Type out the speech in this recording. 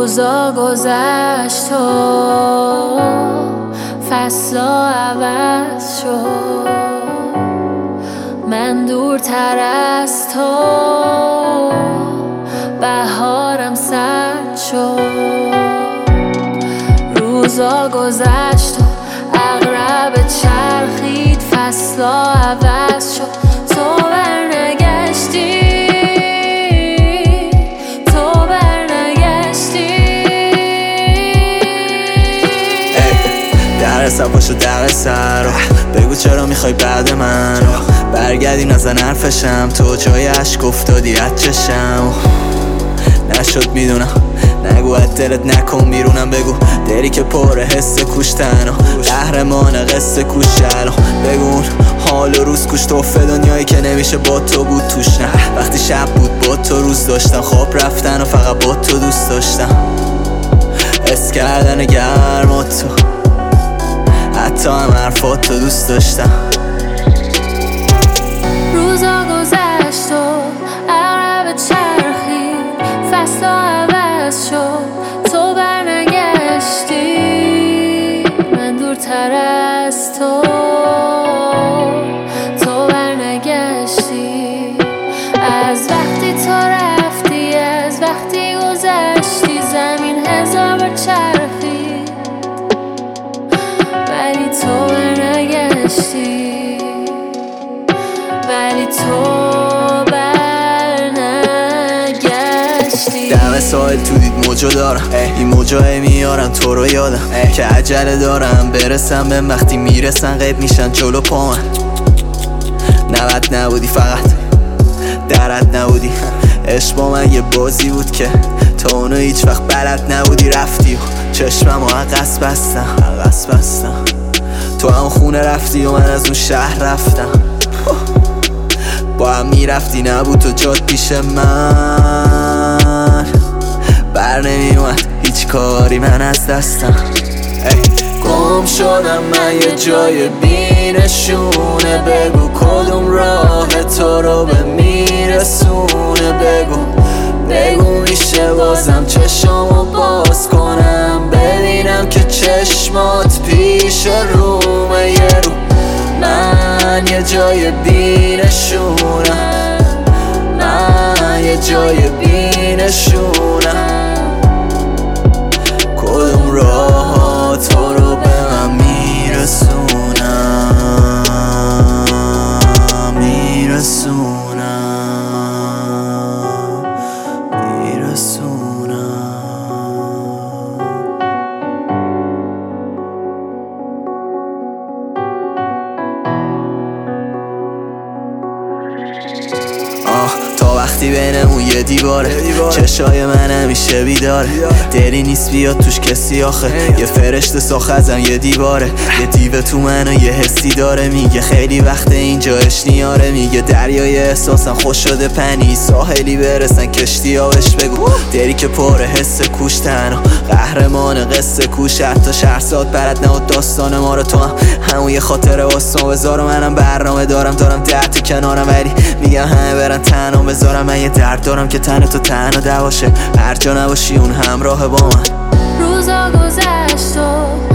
روزا گذشت و فصلا عوض شد، من دورتر از تو بهارم سرد شد. روزا گذشت و عقرب چرخید، فصلا عوض شد، تو برنگشتی، تو برنگشتی. در سر پاشو در سر بگو چرا میخوای بعد من برگردی نزن حرفشم، تو جای عشق افتادی از چشم. نشد میدونم نگو از دلت نکن بیرونم، بگو دلی که پر حس کوشتن و قهرمان قصه کوشن. بگو اون حال و روز کوش توفه دنیایی که نمیشه با تو بود توش. نه وقتی شب بود با تو روز داشتم، خواب رفتن و فقط با تو دوست داشتم، حس کردن گرم و تو حتی هم حرفات تو دوست داشتم. روزا گذشت و عقرب چرخید، فصلا عوض شد، تو برنگشتی، من دورتر از تو، تو برنگشتی. از وقتی تو رفتی، از وقتی گذشتی، زمین هزار بار چرخید ولی تو برنگشتی، ولی تو برنگشتی. دم ساحل تو دید موجو دارم، این موجای میارن تو رو یادم که عجله دارم برسم به وقتی میرسن غیب میشن جلو پا من. نوت نبودی فقط درت نبودی، عشق با من یه بازی بود که تو اونو هیچ وقت بلد نبودی. رفتی و چشمم و عقص بستم، تو هم خونه رفتی و من از اون شهر رفتم. با هم میرفتی نبود تو جاد پیش من، بر نمیومد هیچ کاری من از دستم. گم شدم من یه جای بینشونه، بگو کدوم راه تو رو به میرسونه. بگو میشه بازم چشمو باز کنم، ببینم که چشمات پیش رومه یه رو. من یه جای بینشونم، من یه جای بینشونم، کدوم راه تو رو به من میرسونم. تا وقتی بینمون یه دیواره، چشای من همیشه بیداره، دلی نیست بیاد توش کسی آخه، یه فرشته ساخت ازم یه دیواره، یه دیو تو منو یه حسی داره، میگه خیلی وقت اینجا اشنیاره، میگه دریای احساسم خوش شده پنی، ساحلی برسن کشتی ها بهش بگو دلی که پر حس کوشتن و قهرمان قصه کوش. حتی شهرزاد برد نه داستان ما رو تو همون یه خاطره واسه بذار. منم برنامه دارم 10 تا کنارم، ولی میگم همه برن تنها بذارم. من یه درد دارم که تن تو تنها دواشه، هر جا نباشی اون همراه با من. روزا گذشت و